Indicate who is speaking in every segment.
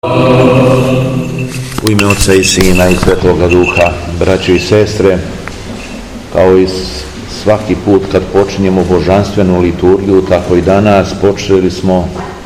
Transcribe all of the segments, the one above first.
Speaker 1: U ime Oca i Sina i Svetoga Duha, braćo i sestre, kao i svaki put kad počinjemo božanstvenu liturgiju, tako i danas počeli smo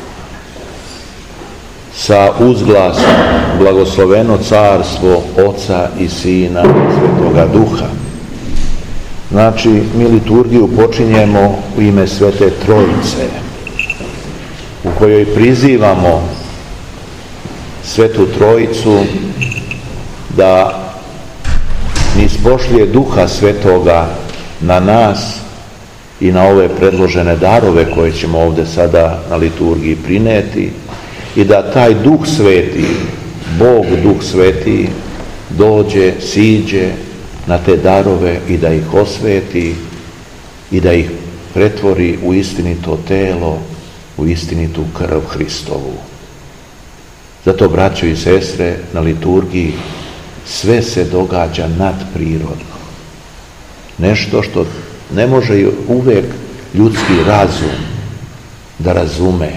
Speaker 1: sa uzglasom blagosloveno carstvo Oca i Sina i Svetoga Duha. Znači, mi liturgiju počinjemo u ime Svete Trojice, u kojoj prizivamo Svetu Trojicu da nispošlije Duha Svetoga na nas i na ove predložene darove koje ćemo ovdje sada na liturgiji prineti, i da taj Duh Sveti, Bog Duh Sveti, dođe, siđe na te darove i da ih osveti i da ih pretvori u istinito telo, u istinitu krv Hristovu. Zato, braćo i sestre, na liturgiji sve se događa nadprirodno. Nešto što ne može uvijek ljudski razum da razume.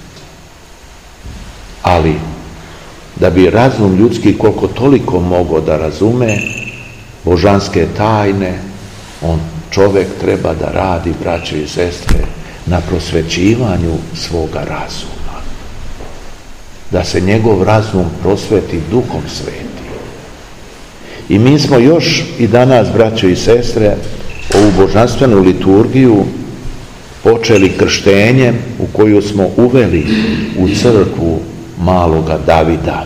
Speaker 1: Ali, da bi razum ljudski koliko toliko mogao da razume božanske tajne, čovjek treba da radi, braćo i sestre, na prosvećivanju svoga razuma. Da se njegov razum prosveti Duhom Svetim. I mi smo još i danas, braćo i sestre, ovu božanstvenu liturgiju počeli krštenjem u koju smo uveli u crkvu maloga Davida.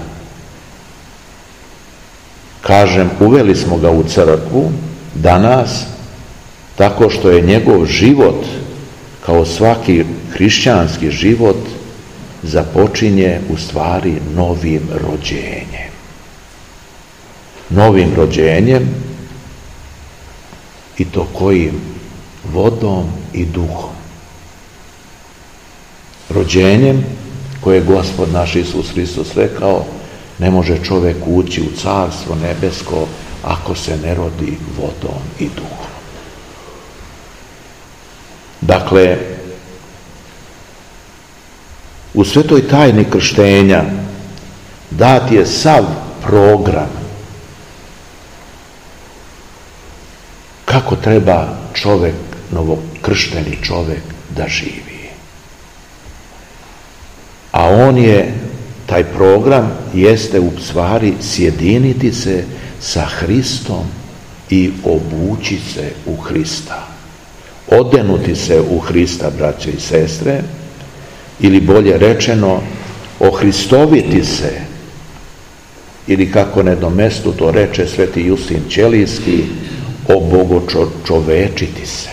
Speaker 1: Kažem, uveli smo ga u crkvu danas tako što je njegov život, kao svaki hrišćanski život, započinje u stvari novim rođenjem. Novim rođenjem, i to kojim? Vodom i duhom. Rođenjem koje je Gospod naš Isus Hristos rekao: ne može čovjek ući u carstvo nebesko ako se ne rodi vodom i duhom. Dakle, u svetoj tajni krštenja dat je sav program kako treba čovjek, novokršteni čovjek, da živi. A on je, taj program jeste u stvari sjediniti se sa Hristom i obući se u Hrista. Odenuti se u Hrista, braćo i sestre, ili bolje rečeno, ohristoviti se, ili kako na jednom mestu to reče sveti Justin Ćelijski, obogočovečiti se.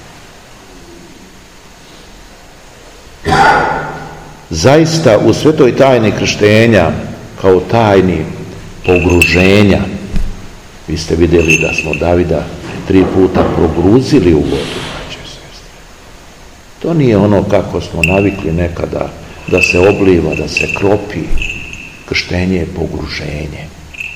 Speaker 1: Zaista u svetoj tajni krštenja, kao tajni pogruženja, vi ste vidjeli da smo Davida 3 puta pogruzili u vodu. To nije ono kako smo navikli nekada, da se obliva, da se kropi. Krštenje je pogruženje.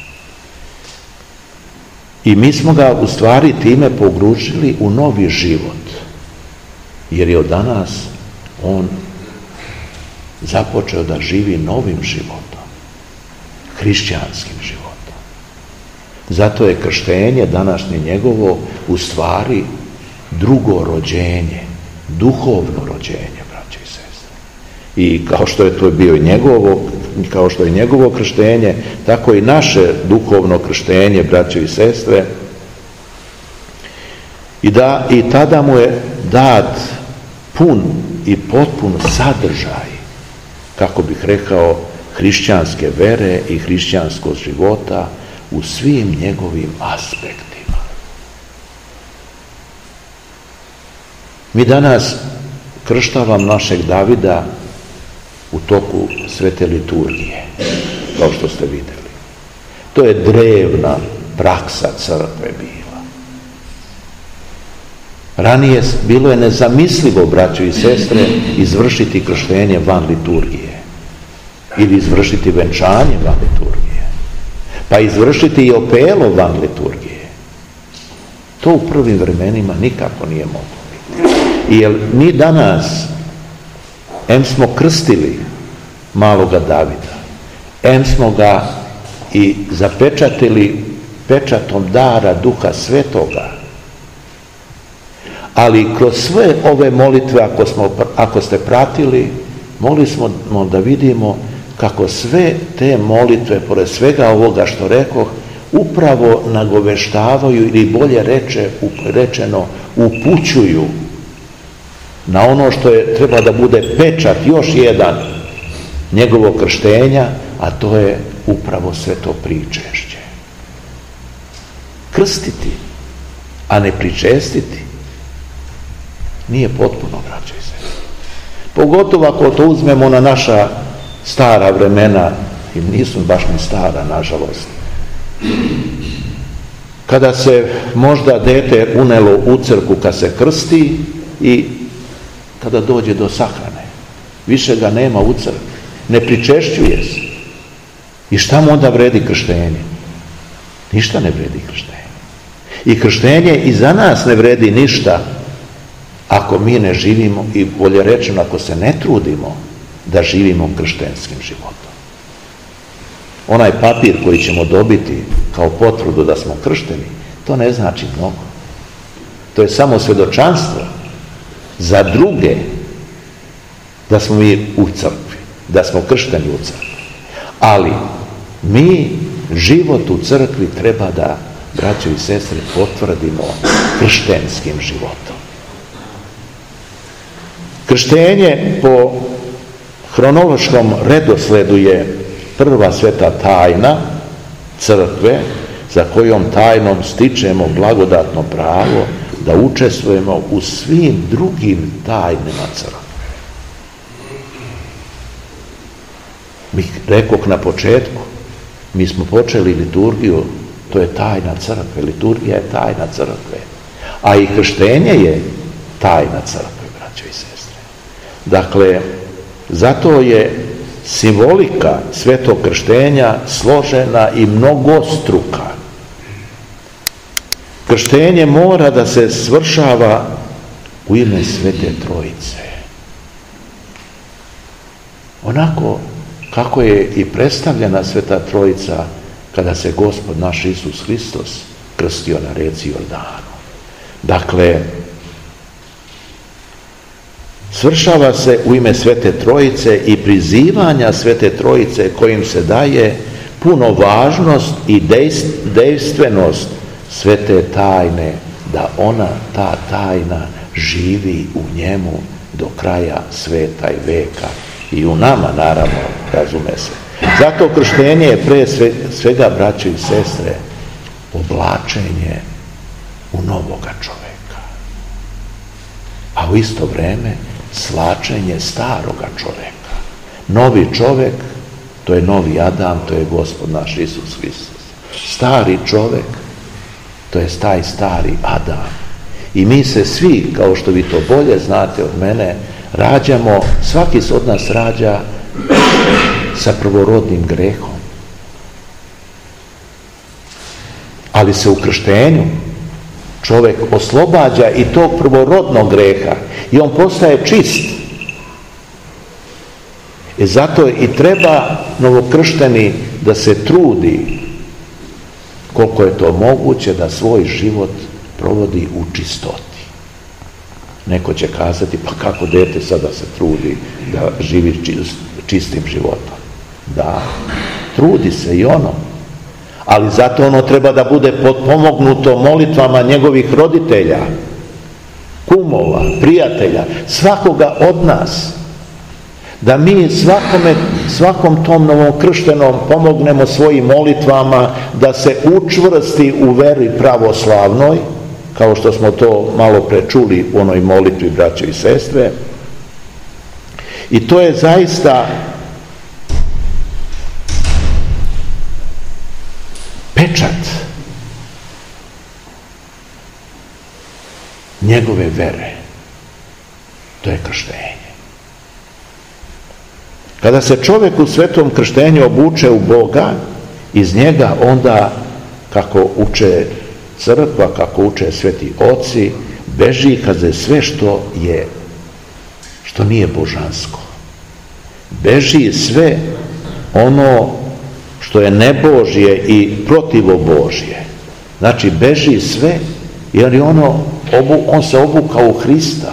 Speaker 1: I mi smo ga u stvari time pogružili u novi život. Jer je od danas on započeo da živi novim životom. Hrišćanskim životom. Zato je krštenje današnje njegovo u stvari drugo rođenje. Duhovno rođenje, braće i sestre. I kao što je to bio kao što je njegovo krštenje, tako i naše duhovno krštenje, braće i sestre. I tada mu je dat pun i potpun sadržaj, kako bih rekao, hrišćanske vere i hrišćanskog života u svim njegovim aspektima. Mi danas krštavamo našeg Davida u toku svete liturgije, kao što ste vidjeli. To je drevna praksa crkve bila. Ranije bilo je nezamislivo, braćo i sestre, izvršiti krštenje van liturgije ili izvršiti venčanje van liturgije, pa izvršiti i opelo van liturgije. To u prvim vremenima nikako nije moglo. Jer mi danas, em smo krstili maloga Davida, em smo ga i zapečatili pečatom dara Duha Svetoga. Ali kroz sve ove molitve, ako ste pratili, mogli smo da vidimo kako sve te molitve, pored svega ovoga što rekoh, upravo nagoveštavaju, ili bolje rečeno upućuju na ono što treba da bude pečat, još jedan, njegovog krštenja, a to je upravo sveto pričešće. Krstiti, a ne pričestiti, nije potpuno, braćo i sestre. Pogotovo ako to uzmemo na naša stara vremena, i nisu baš ni stara, nažalost. Kada se možda dete unelo u crkvu kad se krsti i kada dođe do sahrane, više ga nema u crkvi, ne pričešćuje se. I šta mu onda vredi krštenje? Ništa ne vredi krštenje. I krštenje i za nas ne vredi ništa ako mi ne živimo, i bolje rečeno ako se ne trudimo da živimo krštenskim životom. Onaj papir koji ćemo dobiti kao potvrdu da smo kršteni, to ne znači mnogo. To je samo svjedočanstvo za druge da smo mi u crkvi, da smo kršteni u crkvi. Ali mi život u crkvi treba da, braćo i sestre, potvrdimo krštenskim životom. Krštenje po hronološkom redosledu je prva sveta tajna crkve, za kojom tajnom stičemo blagodatno pravo da učestvujemo u svim drugim tajnima crkve. Mi, rekoh na početku, mi smo počeli liturgiju, to je tajna crkve, liturgija je tajna crkve, a i krštenje je tajna crkve, braćo i sestre. Dakle, zato je simbolika svetog krštenja složena i mnogostruka. Krštenje mora da se svršava u ime Svete Trojice. Onako kako je i predstavljena Sveta Trojica kada se Gospod naš Isus Hristos krstio na reci Jordanu. Dakle, svršava se u ime Svete Trojice i prizivanja Svete Trojice kojim se daje puno važnost i dejstvenost svete tajne, da ona, ta tajna, živi u njemu do kraja sveta i veka. I u nama, naravno, razume se. Zato krštenje je pre svega, braćo i sestre, oblačenje u novoga čoveka. A u isto vreme slačenje staroga čoveka. Novi čovek, to je novi Adam, to je Gospod naš Isus Hristos. Stari čovek, to je taj stari Adam. I mi se svi, kao što vi to bolje znate od mene, rađamo, svaki se od nas rađa sa prvorodnim grehom. Ali se u krštenju čovjek oslobađa i tog prvorodnog greha i on postaje čist. I zato i treba novokršteni da se trudi koliko je to moguće da svoj život provodi u čistoti. Neko će kazati, pa kako dete sada se trudi da živi čistim životom? Da, trudi se i ono, ali zato ono treba da bude potpomognuto molitvama njegovih roditelja, kumova, prijatelja, svakoga od nas, da mi svakom tom novokrštenom pomognemo svojim molitvama da se učvrsti u veri pravoslavnoj, kao što smo to malo prečuli u onoj molitvi, braćo i sestre. I to je zaista pečat njegove vere. To je krštenje. Kada se čovjek u svetom krštenju obuče u Boga, iz njega onda, kako uče crkva, kako uče sveti oci, beži kada sve što nije božansko. Beži sve ono što je nebožje i protivobožje. Znači, beži sve, jer je on se obukao u Hrista.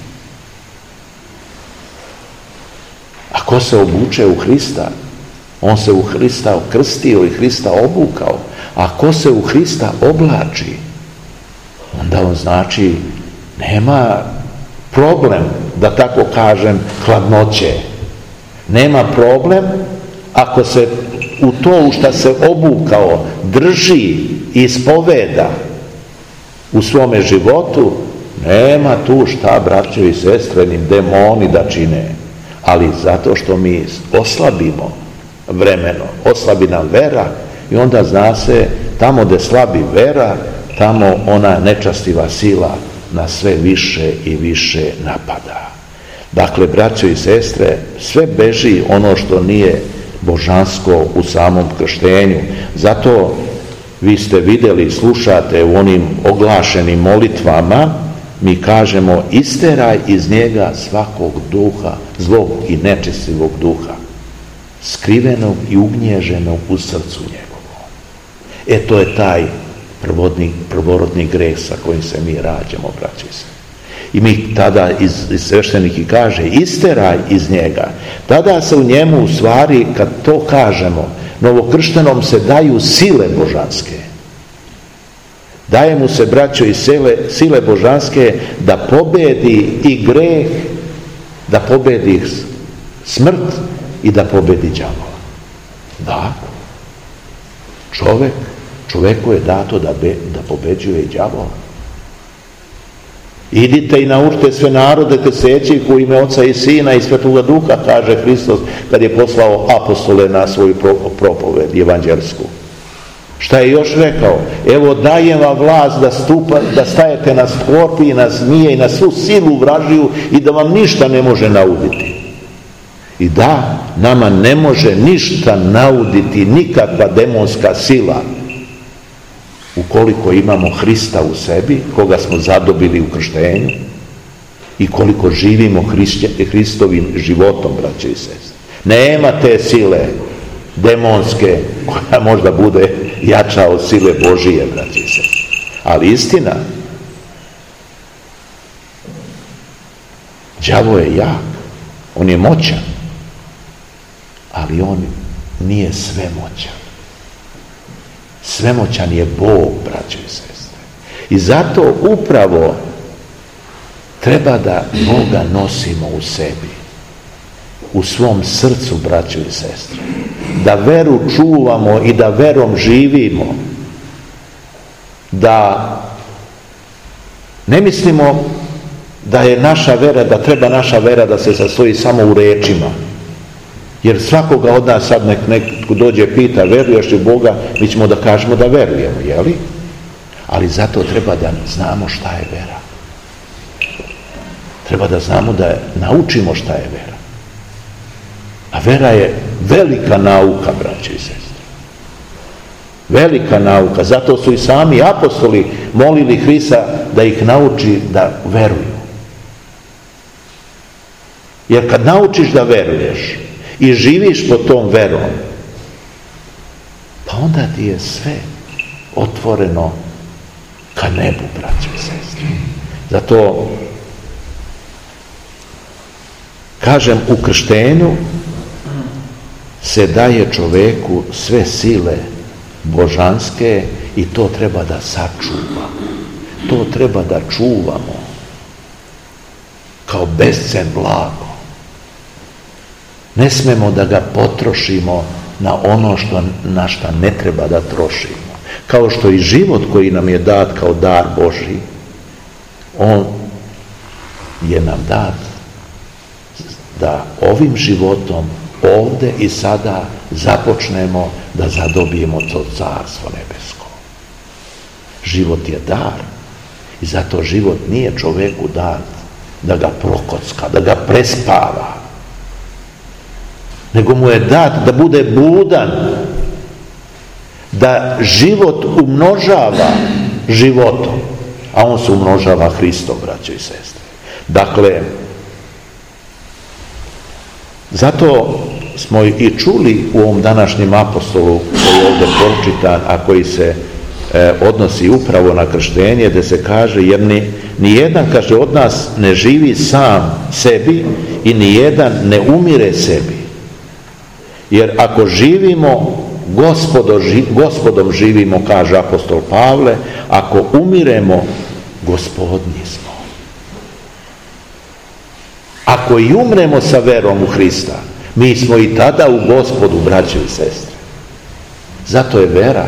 Speaker 1: A ko se obuče u Hrista? On se u Hrista krstio i Hrista obukao. A ko se u Hrista oblači, onda on znači nema problem, da tako kažem, hladnoće. Nema problem ako se u to u šta se obukao drži i ispoveda u svome životu, nema tu šta, braćo i sestre, ni demoni da čine. Ali zato što mi oslabimo vremeno, oslabi nam vera i onda zna se, tamo gde slabi vera, tamo ona nečastiva sila na sve više i više napada. Dakle, braćo i sestre, sve beži ono što nije božansko u samom krštenju. Zato vi ste vidjeli, slušate u onim oglašenim molitvama, mi kažemo: isteraj iz njega svakog duha, zlog i nečestivog duha, skrivenog i ugnježenog u srcu njegovom. To je taj prvorodni greh sa kojim se mi rađamo, braći se. I mi tada iz svešteniki kaže: isteraj iz njega. Tada se u njemu, u stvari, kad to kažemo, novokrštenom se daju sile božanske. Daje mu se, braćo, i sile božanske da pobedi i greh, da pobedi smrt i da pobedi đavola. Da, čoveku je dato da pobeđuje i đavola. Idite i naučite sve narode krsteći u ime Oca i Sina i Svetoga Duha, kaže Hristos kad je poslao apostole na svoju propoved evanđelsku. Šta je još rekao? Evo, dajem vam vlast da stajete na skorpije, na zmije i na svu silu vražiju i da vam ništa ne može nauditi. I da, nama ne može ništa nauditi nikakva demonska sila, ukoliko imamo Hrista u sebi, koga smo zadobili u krštenju, i koliko živimo Hristovim životom, braće i sestre. Nema te sile demonske koja možda bude jača od sile Božije, braće i sestre. Ali istina, đavo je jak, on je moćan, ali on nije svemoćan. Svemoćan je Bog, braćo i sestre. I zato upravo treba da Boga nosimo u sebi, u svom srcu, braćo i sestre. Da veru čuvamo i da verom živimo. Da ne mislimo da je naša vera, da treba naša vera da se sastoji samo u rečima. Jer svakoga od nas sad neko dođe pita: veruješ li Boga? Mi ćemo da kažemo da verujemo, jeli? Ali zato treba da znamo šta je vera. Treba da znamo da naučimo šta je vera. A vera je velika nauka, braće i sestre. Velika nauka. Zato su i sami apostoli molili Hrista da ih nauči da veruju. Jer kad naučiš da veruješ i živiš po tom verom, pa onda ti je sve otvoreno ka nebu, braćo i sestre. Zato kažem, u krštenju se daje čoveku sve sile božanske i to treba da sačuvamo. To treba da čuvamo kao bescen blago. Ne smemo da ga potrošimo na ono na šta ne treba da trošimo. Kao što i život koji nam je dat kao dar Božji, on je nam dat da ovim životom ovde i sada započnemo da zadobijemo to carstvo nebesko. Život je dar i zato život nije čoveku dat da ga prokocka, da ga prespava, nego mu je dat da bude budan, da život umnožava životom, a on se umnožava Hristom, braćo i sestre. Dakle, zato smo i čuli u ovom današnjem apostolu koji je ovdje pročitan, a koji se odnosi upravo na krštenje, da se kaže, jer nijedan, kaže, od nas ne živi sam sebi i nijedan ne umire sebi. Jer ako živimo, Gospodom živimo, kaže apostol Pavle, ako umiremo, Gospodnji smo. Ako i umremo sa verom u Hrista, mi smo i tada u Gospodu, braćo i sestre. Zato je vera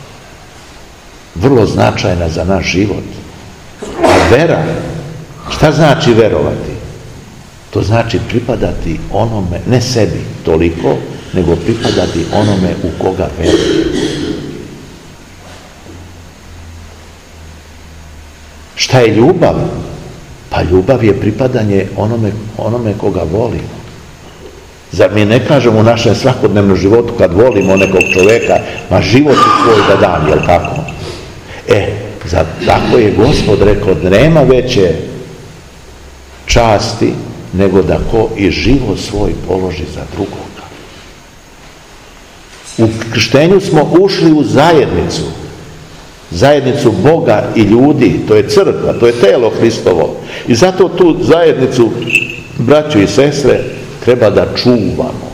Speaker 1: vrlo značajna za naš život. A vera, šta znači verovati? To znači pripadati onome, ne sebi toliko, nego pripadati onome u koga veruje. Šta je ljubav? Pa ljubav je pripadanje onome koga volimo. Zar mi ne kažemo u našem svakodnevnom životu kad volimo nekog čovjeka, ma život je svoj da dam, jel tako? Tako je Gospod rekao, da nema veće časti nego da ko i život svoj položi za drugoga. U krštenju smo ušli u zajednicu Boga i ljudi, to je crkva, to je telo Hristovo. I zato tu zajednicu, braćo i sestre, treba da čuvamo.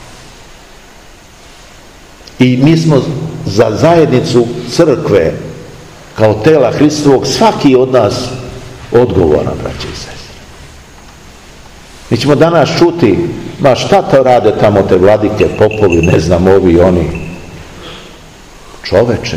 Speaker 1: I mi smo za zajednicu crkve, kao tela Hristovog, svaki od nas odgovoran, braćo i sestre. Mi ćemo danas čuti, ma šta to rade tamo te vladike, popovi, ne znam, ovi, oni. Čoveče,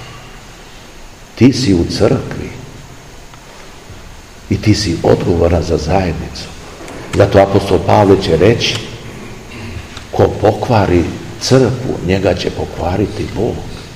Speaker 1: ti si u crkvi i ti si odgovoran za zajednicu. Zato apostol Pavle će reći, ko pokvari crkvu, njega će pokvariti Bog.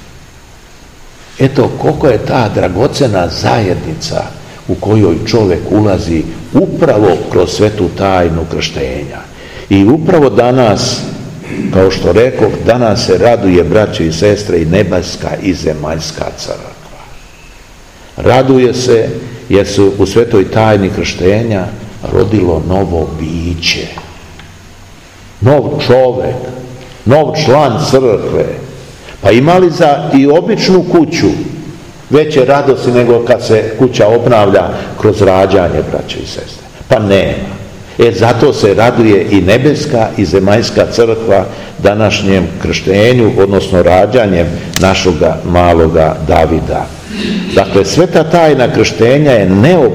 Speaker 1: Eto, koliko je ta dragocena zajednica u kojoj čovjek ulazi upravo kroz svetu tajnu krštenja. I upravo danas, kao što rekoh, danas se raduje, braćo i sestre, i nebeska i zemaljska crkva. Raduje se jer se u svetoj tajni krštenja rodilo novo biće. Nov čovjek, nov član crkve. Pa imali za i običnu kuću veće radosti nego kad se kuća obnavlja kroz rađanje, braćo i sestre? Pa nema. Zato se raduje i nebeska i zemaljska crkva današnjem krštenju, odnosno rađanjem našoga maloga Davida. Dakle, sveta tajna krštenja je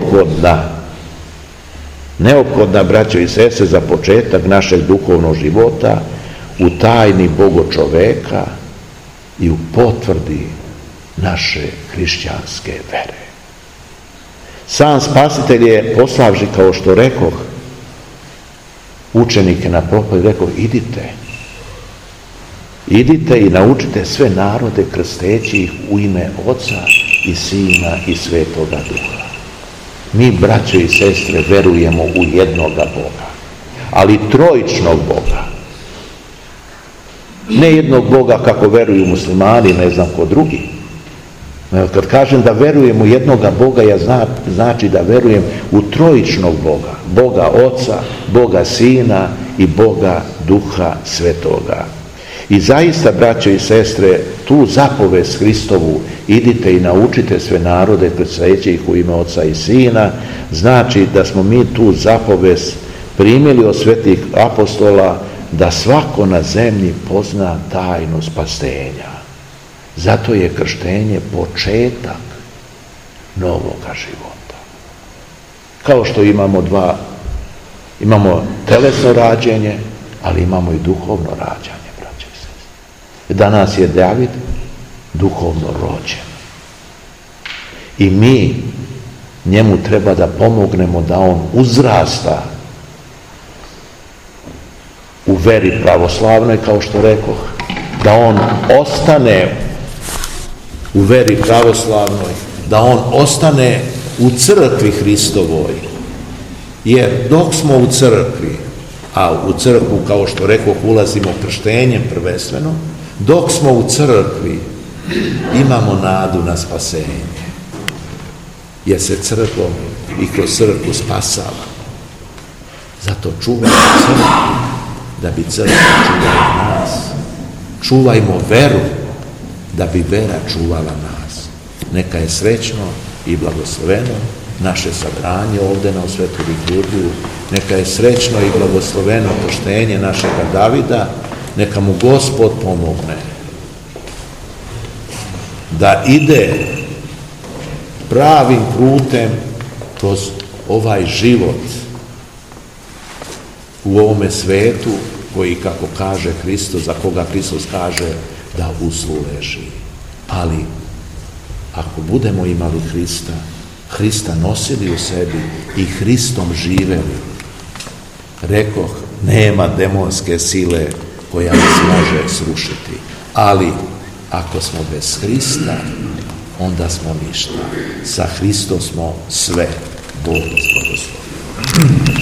Speaker 1: neophodna, braćo i sestre, za početak našeg duhovnog života u tajni Bogočoveka i u potvrdi naše hrišćanske vere. Sam Spasitelj je poslavši, kao što rekoh, učenike na propovijed, rekao, idite i naučite sve narode krsteći ih u ime Oca i Sina i Svetoga Duha. Mi, braćo i sestre, verujemo u jednoga Boga, ali trojičnog Boga. Ne jednog Boga kako veruju muslimani, ne znam ko drugi. Kad kažem da verujem u jednoga Boga, ja znači da verujem u trojičnog Boga. Boga Oca, Boga Sina i Boga Duha Svetoga. I zaista, braćo i sestre, tu zapovest Hristovu, idite i naučite sve narode krsteći ih u ime Oca i Sina, znači da smo mi tu zapovest primili od svetih apostola, da svako na zemlji pozna tajnu spasenja. Zato je krštenje početak novoga života. Kao što imamo telesno rađenje, ali imamo i duhovno rađanje, braće i sestre. Danas je David duhovno rođen. I mi njemu treba da pomognemo da on uzrasta u veri pravoslavnoj, kao što rekoh, da on ostane u veri pravoslavnoj, da on ostane u crkvi Hristovoj. Jer dok smo u crkvi, a u crkvu, kao što rekoh, ulazimo krštenjem prvenstveno, dok smo u crkvi imamo nadu na spasenje. Jer se crkvom i kroz crkvu spasava. Zato čuvajmo crkvu, da bi crkva čuvala nas. Čuvajmo veru da bi vera čuvala nas. Neka je srećno i blagosloveno naše sabranje ovdje na Svetu liturgiju. Neka je srećno i blagosloveno poštenje našega Davida. Neka mu Gospod pomogne da ide pravim putem kroz ovaj život u ovome svetu koji, kako kaže Hristos, za koga Hristos kaže da usluleži. Ali ako budemo imali Hrista nosili u sebi i Hristom živeli, rekoh, nema demonske sile koja nas može srušiti. Ali ako smo bez Hrista, onda smo ništa. Sa Hristom smo sve. Bog nas blagoslovi.